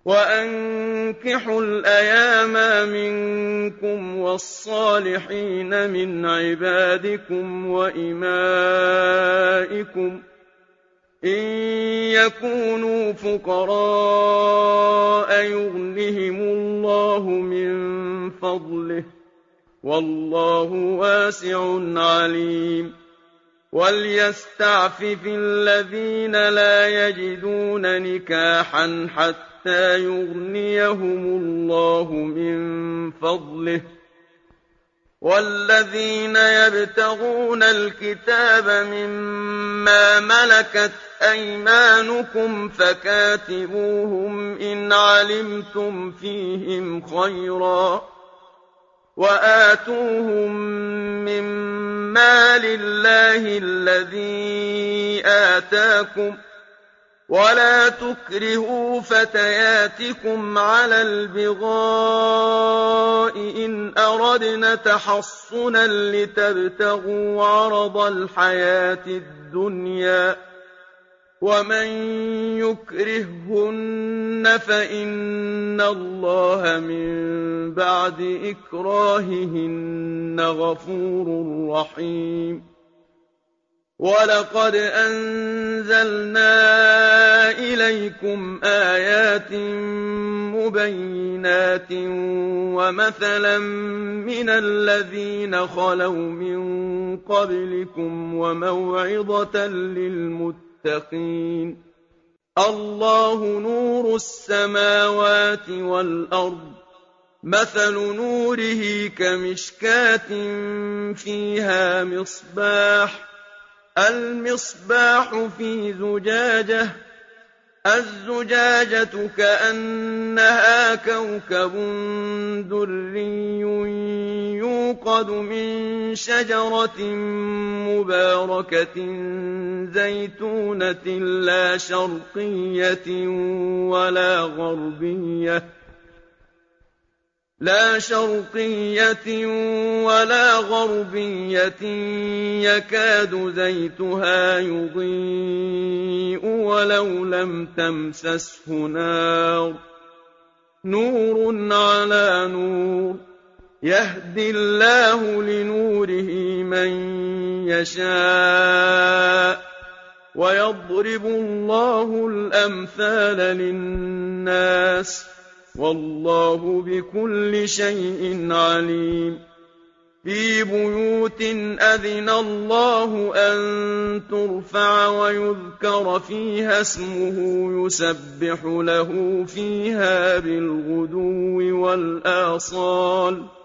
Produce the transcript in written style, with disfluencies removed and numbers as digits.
وَأَنكِحُوا الْأَيَامَ مِنكُمْ وَالصَّالِحِينَ مِنْ عِبَادِكُمْ وَإِمَائِكُمْ إِن يَكُونُوا فُقَرَاءَ يُغْنِهِمُ اللَّهُ مِن فَضْلِهِ ۗ وَاللَّهُ وَاسِعٌ عَلِيمٌ. وَلْيَسْتَعْفِفِ الَّذِينَ لَا يَجِدُونَ نِكَاحًا حَتَّىٰ يُغْنِيَهُمُ اللَّهُ مِن فَضْلِهِ ۗ وَالَّذِينَ يَبْتَغُونَ الْكِتَابَ مِمَّا مَلَكَتْ أَيْمَانُكُمْ فَكَاتِبُوهُمْ إِنْ عَلِمْتُمْ فِيهِمْ خَيْرًا ۖ وَآتُوهُم مِّن مَّالِ اللَّهِ الَّذِي آتَاكُمْ ۚ وَلَا تُكْرِهُوا فَتَيَاتِكُمْ عَلَى الْبِغَاءِ إِنْ أَرَدْنَ تَحَصُّنًا لِّتَبْتَغُوا عَرَضَ الْحَيَاةِ الدُّنْيَا ۚ وَمَن يُكْرِههُّنَّ فَإِنَّ اللَّهَ مِن بَعْدِ إِكْرَاهِهِنَّ غَفُورٌ رَّحِيمٌ. وَلَقَدْ أَنزَلْنَا إِلَيْكُمْ آيَاتٍ مُّبَيِّنَاتٍ وَمَثَلًا مِّنَ الَّذِينَ خَلَوْا مِن قَبْلِكُمْ وَمَوْعِظَةً لِّلْمُتَّقِينَ. اللَّهُ نُورُ السَّمَاوَاتِ وَالْأَرْضِ ۚ مَثَلُ نُورِهِ كَمِشْكَاةٍ فِيهَا مِصْبَاحٌ، الْمِصْبَاحُ فِي زُجَاجَةٍ، الزُّجَاجَةُ كَأَنَّهَا كَوْكَبٌ دُرِّيٌّ يُوقَدُ مِن شَجَرَةٍ مُّبَارَكَةٍ زَيْتُونَةٍ لَّا شَرْقِيَّةٍ وَلَا غَرْبِيَّةٍ يَكَادُ زَيْتُهَا يُضِيءُ وَلَوْ لَمْ تَمْسَسْهُ نَارٌ ۚ نُّورٌ عَلَىٰ نُورٍ ۗ يَهْدِي اللَّهُ لِنُورِهِ مَن يَشَاءُ ۚ وَيَضْرِبُ اللَّهُ الْأَمْثَالَ لِلنَّاسِ ۗ وَاللَّهُ بِكُلِّ شَيْءٍ عَلِيمٌ. فِي بُيُوتٍ أَذِنَ اللَّهُ أَن تُرْفَعَ وَيُذْكَرَ فِيهَا اسْمُهُ يُسَبِّحُ لَهُ فِيهَا بِالْغُدُوِّ وَالْآصَالِ